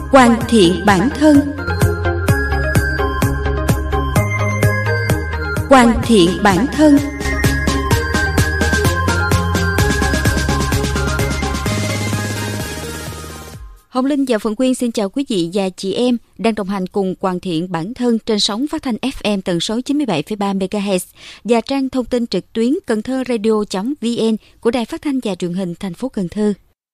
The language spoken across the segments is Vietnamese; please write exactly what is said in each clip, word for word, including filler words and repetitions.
Hoàn thiện bản thân. Hoàn thiện bản thân. Hồng Linh và Phượng Quyên xin chào quý vị và chị em đang đồng hành cùng Hoàn thiện bản thân trên sóng phát thanh ép em tần số chín mươi bảy phẩy ba mê ga héc và trang thông tin trực tuyến cần thơ radio chấm vn của Đài Phát thanh và Truyền hình thành phố Cần Thơ.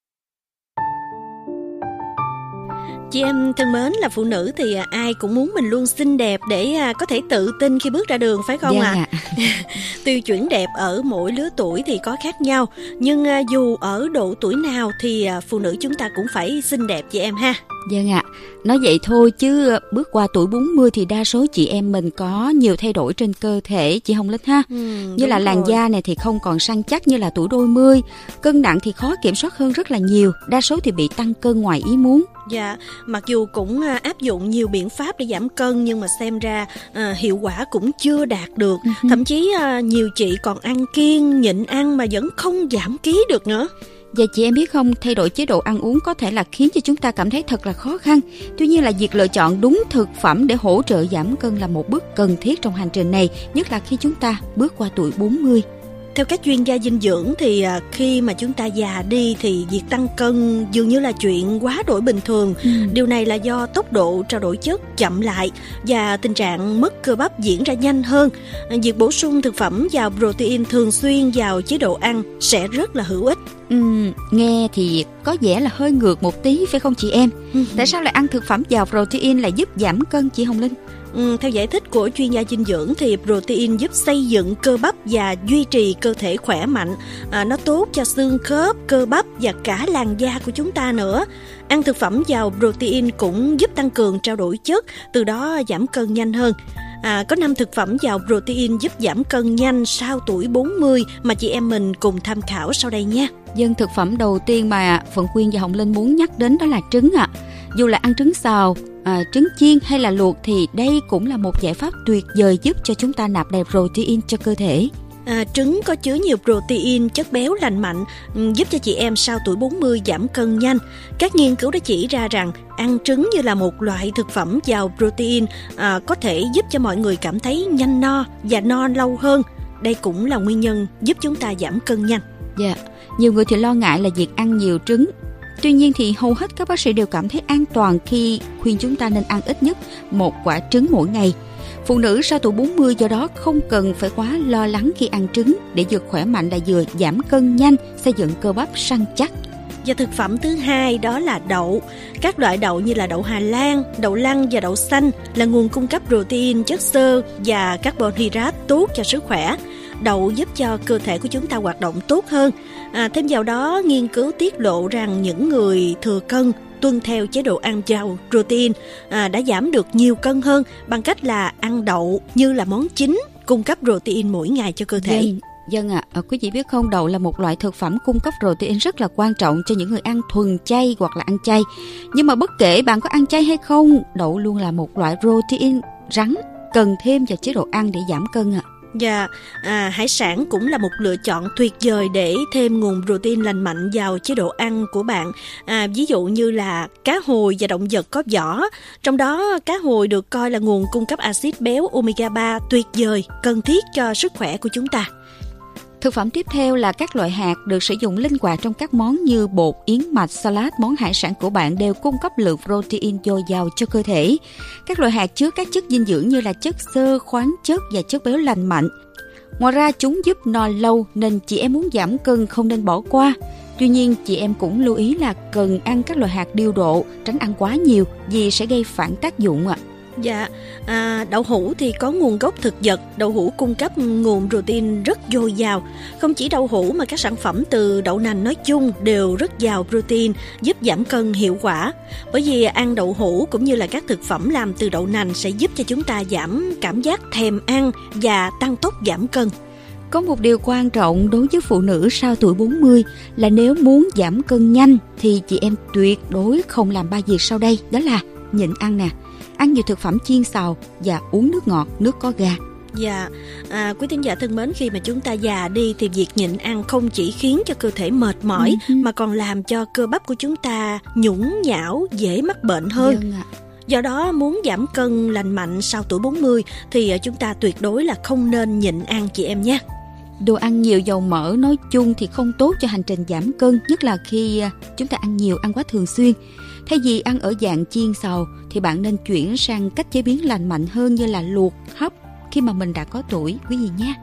Chị em thân mến, là phụ nữ thì ai cũng muốn mình luôn xinh đẹp để có thể tự tin khi bước ra đường, phải không ạ? Dạ. À? Tiêu chuẩn đẹp ở mỗi lứa tuổi thì có khác nhau, nhưng dù ở độ tuổi nào thì phụ nữ chúng ta cũng phải xinh đẹp chị em ha. Vâng ạ, nói vậy thôi chứ bước qua tuổi bốn mươi thì đa số chị em mình có nhiều thay đổi trên cơ thể chị Hồng Linh ha. Ừ, như là làn rồi. da này thì không còn săn chắc như là tuổi đôi mươi, cân nặng thì khó kiểm soát hơn rất là nhiều, đa số thì bị tăng cân ngoài ý muốn. Dạ, mặc dù cũng áp dụng nhiều biện pháp để giảm cân nhưng mà xem ra à, hiệu quả cũng chưa đạt được. Uh-huh. Thậm chí à, nhiều chị còn ăn kiêng, nhịn ăn mà vẫn không giảm ký được nữa. Và chị em biết không, thay đổi chế độ ăn uống có thể là khiến cho chúng ta cảm thấy thật là khó khăn. Tuy nhiên là việc lựa chọn đúng thực phẩm để hỗ trợ giảm cân là một bước cần thiết trong hành trình này, nhất là khi chúng ta bước qua tuổi bốn mươi. Theo các chuyên gia dinh dưỡng thì khi mà chúng ta già đi thì việc tăng cân dường như là chuyện quá đổi bình thường. Ừ. Điều này là do tốc độ trao đổi chất chậm lại và tình trạng mất cơ bắp diễn ra nhanh hơn. Việc bổ sung thực phẩm giàu protein thường xuyên vào chế độ ăn sẽ rất là hữu ích. Ừ, nghe thì có vẻ là hơi ngược một tí phải không chị em? Ừ. Tại sao lại ăn thực phẩm giàu protein lại giúp giảm cân chị Hồng Linh? Ừ, theo giải thích của chuyên gia dinh dưỡng thì protein giúp xây dựng cơ bắp và duy trì cơ thể khỏe mạnh. À, nó tốt cho xương khớp, cơ bắp và cả làn da của chúng ta nữa. Ăn thực phẩm giàu protein cũng giúp tăng cường trao đổi chất, từ đó giảm cân nhanh hơn. À, có năm thực phẩm giàu protein giúp giảm cân nhanh sau tuổi bốn mươi mà chị em mình cùng tham khảo sau đây nha. Dân thực phẩm đầu tiên mà Phượng Quyên và Hồng Linh muốn nhắc đến đó là trứng ạ. À. Dù là ăn trứng xào, à, trứng chiên hay là luộc thì đây cũng là một giải pháp tuyệt vời giúp cho chúng ta nạp đầy protein cho cơ thể. À, trứng có chứa nhiều protein, chất béo lành mạnh, giúp cho chị em sau tuổi bốn mươi giảm cân nhanh. Các nghiên cứu đã chỉ ra rằng ăn trứng như là một loại thực phẩm giàu protein à, có thể giúp cho mọi người cảm thấy nhanh no và no lâu hơn. Đây cũng là nguyên nhân giúp chúng ta giảm cân nhanh. Dạ, yeah. Nhiều người thì lo ngại là việc ăn nhiều trứng. Tuy nhiên thì hầu hết các bác sĩ đều cảm thấy an toàn khi khuyên chúng ta nên ăn ít nhất một quả trứng mỗi ngày. Phụ nữ sau tuổi bốn mươi do đó không cần phải quá lo lắng khi ăn trứng, để vừa khỏe mạnh là vừa giảm cân nhanh, xây dựng cơ bắp săn chắc. Và thực phẩm thứ hai đó là đậu. Các loại đậu như là đậu Hà Lan, đậu lăng và đậu xanh là nguồn cung cấp protein, chất xơ và carbon hydrate tốt cho sức khỏe. Đậu giúp cho cơ thể của chúng ta hoạt động tốt hơn. À, thêm vào đó, nghiên cứu tiết lộ rằng những người thừa cân tuân theo chế độ ăn giàu protein à, đã giảm được nhiều cân hơn bằng cách là ăn đậu như là món chính cung cấp protein mỗi ngày cho cơ thể. Dân, dân ạ, à, quý vị biết không, đậu là một loại thực phẩm cung cấp protein rất là quan trọng cho những người ăn thuần chay hoặc là ăn chay. Nhưng mà bất kể bạn có ăn chay hay không, đậu luôn là một loại protein rắn cần thêm vào chế độ ăn để giảm cân ạ. À. Và à, hải sản cũng là một lựa chọn tuyệt vời để thêm nguồn protein lành mạnh vào chế độ ăn của bạn. À, ví dụ như là cá hồi và động vật có vỏ. Trong đó cá hồi được coi là nguồn cung cấp axit béo omega ba tuyệt vời, cần thiết cho sức khỏe của chúng ta. Thực phẩm tiếp theo là các loại hạt được sử dụng linh hoạt trong các món như bột, yến mạch, salad. Món hải sản của bạn đều cung cấp lượng protein dồi dào cho cơ thể. Các loại hạt chứa các chất dinh dưỡng như là chất xơ, khoáng chất và chất béo lành mạnh. Ngoài ra chúng giúp no lâu nên chị em muốn giảm cân không nên bỏ qua. Tuy nhiên chị em cũng lưu ý là cần ăn các loại hạt điều độ, tránh ăn quá nhiều vì sẽ gây phản tác dụng ạ. Dạ, à, đậu hũ thì có nguồn gốc thực vật. Đậu hũ cung cấp nguồn protein rất dồi dào. Không chỉ đậu hũ mà các sản phẩm từ đậu nành nói chung đều rất giàu protein, giúp giảm cân hiệu quả. Bởi vì ăn đậu hũ cũng như là các thực phẩm làm từ đậu nành sẽ giúp cho chúng ta giảm cảm giác thèm ăn và tăng tốc giảm cân. Có một điều quan trọng đối với phụ nữ sau tuổi bốn mươi là nếu muốn giảm cân nhanh thì chị em tuyệt đối không làm ba việc sau đây. Đó là nhịn ăn nè, ăn nhiều thực phẩm chiên xào và uống nước ngọt, nước có ga. Dạ, à, quý thính giả thân mến, khi mà chúng ta già đi thì việc nhịn ăn không chỉ khiến cho cơ thể mệt mỏi ừ. mà còn làm cho cơ bắp của chúng ta nhũn nhão, dễ mắc bệnh hơn. Vâng ạ. Do đó muốn giảm cân lành mạnh sau tuổi bốn mươi thì chúng ta tuyệt đối là không nên nhịn ăn chị em nhé. Đồ ăn nhiều dầu mỡ nói chung thì không tốt cho hành trình giảm cân, nhất là khi chúng ta ăn nhiều, ăn quá thường xuyên. Thay vì ăn ở dạng chiên xào thì bạn nên chuyển sang cách chế biến lành mạnh hơn như là luộc, hấp khi mà mình đã có tuổi quý vị nhé.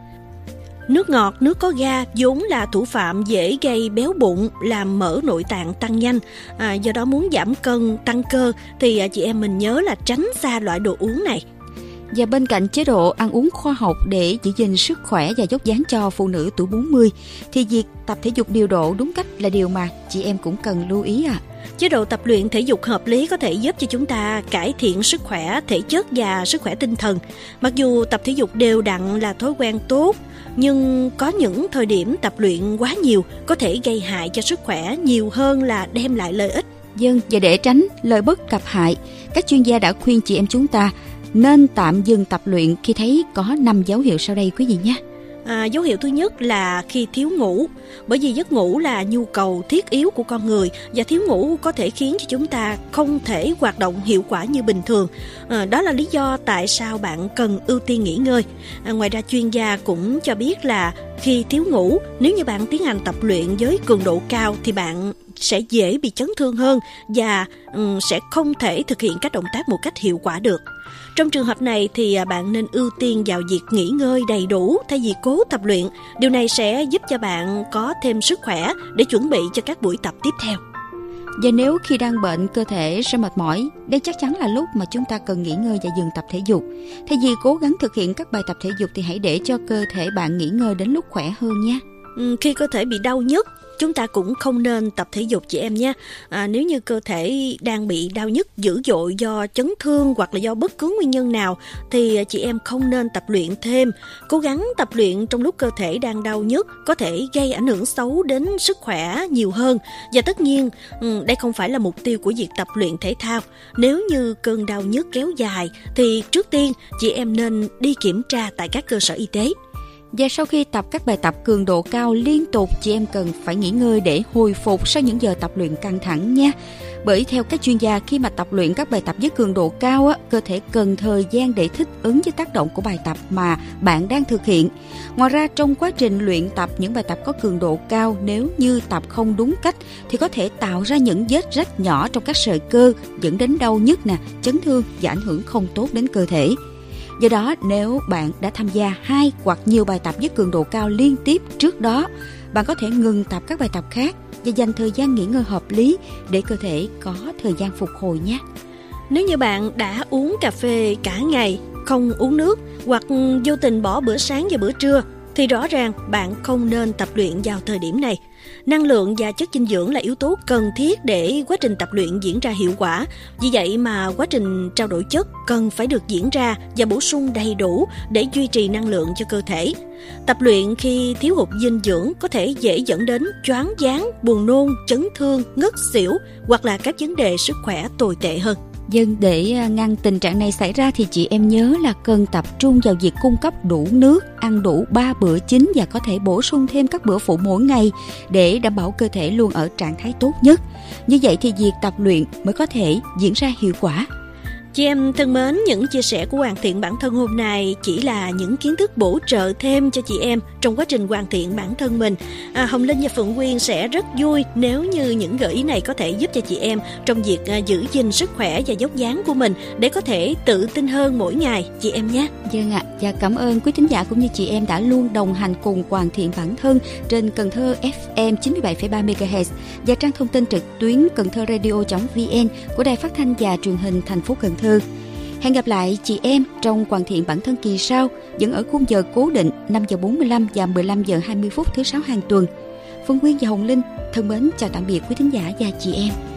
Nước ngọt, nước có ga vốn là thủ phạm dễ gây béo bụng, làm mỡ nội tạng tăng nhanh. À, do đó muốn giảm cân, tăng cơ thì chị em mình nhớ là tránh xa loại đồ uống này. Và bên cạnh chế độ ăn uống khoa học để giữ gìn sức khỏe và dốc dáng cho phụ nữ tuổi bốn mươi thì việc tập thể dục điều độ đúng cách là điều mà chị em cũng cần lưu ý ạ. À. Chế độ tập luyện thể dục hợp lý có thể giúp cho chúng ta cải thiện sức khỏe thể chất và sức khỏe tinh thần. Mặc dù tập thể dục đều đặn là thói quen tốt, nhưng có những thời điểm tập luyện quá nhiều có thể gây hại cho sức khỏe nhiều hơn là đem lại lợi ích. Vâng, và để tránh lợi bất cập hại, các chuyên gia đã khuyên chị em chúng ta nên tạm dừng tập luyện khi thấy có năm dấu hiệu sau đây quý vị nhé. À, dấu hiệu thứ nhất là khi thiếu ngủ, bởi vì giấc ngủ là nhu cầu thiết yếu của con người và thiếu ngủ có thể khiến cho chúng ta không thể hoạt động hiệu quả như bình thường. À, đó là lý do tại sao bạn cần ưu tiên nghỉ ngơi. À, ngoài ra chuyên gia cũng cho biết là khi thiếu ngủ, nếu như bạn tiến hành tập luyện với cường độ cao thì bạn sẽ dễ bị chấn thương hơn và um, sẽ không thể thực hiện các động tác một cách hiệu quả được. Trong trường hợp này thì bạn nên ưu tiên vào việc nghỉ ngơi đầy đủ thay vì cố tập luyện. Điều này sẽ giúp cho bạn có thêm sức khỏe để chuẩn bị cho các buổi tập tiếp theo. Và nếu khi đang bệnh cơ thể sẽ mệt mỏi, đây chắc chắn là lúc mà chúng ta cần nghỉ ngơi và dừng tập thể dục. Thay vì cố gắng thực hiện các bài tập thể dục thì hãy để cho cơ thể bạn nghỉ ngơi đến lúc khỏe hơn nhé. Ừ, khi cơ thể bị đau nhức, chúng ta cũng không nên tập thể dục chị em nhé. À, nếu như cơ thể đang bị đau nhức dữ dội do chấn thương hoặc là do bất cứ nguyên nhân nào thì chị em không nên tập luyện thêm. Cố gắng tập luyện trong lúc cơ thể đang đau nhức có thể gây ảnh hưởng xấu đến sức khỏe nhiều hơn. Và tất nhiên đây không phải là mục tiêu của việc tập luyện thể thao. Nếu như cơn đau nhức kéo dài thì trước tiên chị em nên đi kiểm tra tại các cơ sở y tế. Và sau khi tập các bài tập cường độ cao liên tục, chị em cần phải nghỉ ngơi để hồi phục sau những giờ tập luyện căng thẳng nha. Bởi theo các chuyên gia, khi mà tập luyện các bài tập với cường độ cao, á, cơ thể cần thời gian để thích ứng với tác động của bài tập mà bạn đang thực hiện. Ngoài ra, trong quá trình luyện tập những bài tập có cường độ cao, nếu như tập không đúng cách thì có thể tạo ra những vết rách nhỏ trong các sợi cơ, dẫn đến đau nhức, nè, chấn thương và ảnh hưởng không tốt đến cơ thể. Do đó, nếu bạn đã tham gia hai hoặc nhiều bài tập với cường độ cao liên tiếp trước đó, bạn có thể ngừng tập các bài tập khác và dành thời gian nghỉ ngơi hợp lý để cơ thể có thời gian phục hồi nhé. Nếu như bạn đã uống cà phê cả ngày, không uống nước hoặc vô tình bỏ bữa sáng và bữa trưa, thì rõ ràng bạn không nên tập luyện vào thời điểm này. Năng lượng và chất dinh dưỡng là yếu tố cần thiết để quá trình tập luyện diễn ra hiệu quả. Vì vậy mà quá trình trao đổi chất cần phải được diễn ra và bổ sung đầy đủ để duy trì năng lượng cho cơ thể. Tập luyện khi thiếu hụt dinh dưỡng có thể dễ dẫn đến choáng váng, buồn nôn, chấn thương, ngất xỉu hoặc là các vấn đề sức khỏe tồi tệ hơn. Dân để ngăn tình trạng này xảy ra thì chị em nhớ là cần tập trung vào việc cung cấp đủ nước, ăn đủ ba bữa chính và có thể bổ sung thêm các bữa phụ mỗi ngày để đảm bảo cơ thể luôn ở trạng thái tốt nhất. Như vậy thì việc tập luyện mới có thể diễn ra hiệu quả. Chị em thân mến, những chia sẻ của Hoàn Thiện Bản Thân hôm nay chỉ là những kiến thức bổ trợ thêm cho chị em trong quá trình hoàn thiện bản thân mình. À, Hồng Linh và Phượng Quyên sẽ rất vui nếu như những gợi ý này có thể giúp cho chị em trong việc à, giữ gìn sức khỏe và dốc dáng của mình để có thể tự tin hơn mỗi ngày chị em nhé. Vâng ạ, và cảm ơn quý thính giả cũng như chị em đã luôn đồng hành cùng Hoàn Thiện Bản Thân trên Cần Thơ ép em chín mươi bảy phẩy ba mê ga héc và trang thông tin trực tuyến cần thơ radio chấm vn của Đài Phát thanh và Truyền hình thành phố Cần Thơ. Hẹn gặp lại chị em trong Hoàn Thiện Bản Thân kỳ sau, vẫn ở khung giờ cố định năm giờ bốn mươi lăm và mười lăm giờ hai mươi phút thứ sáu hàng tuần. Phương Quyên và Hồng Linh thân mến chào tạm biệt quý thính giả và chị em.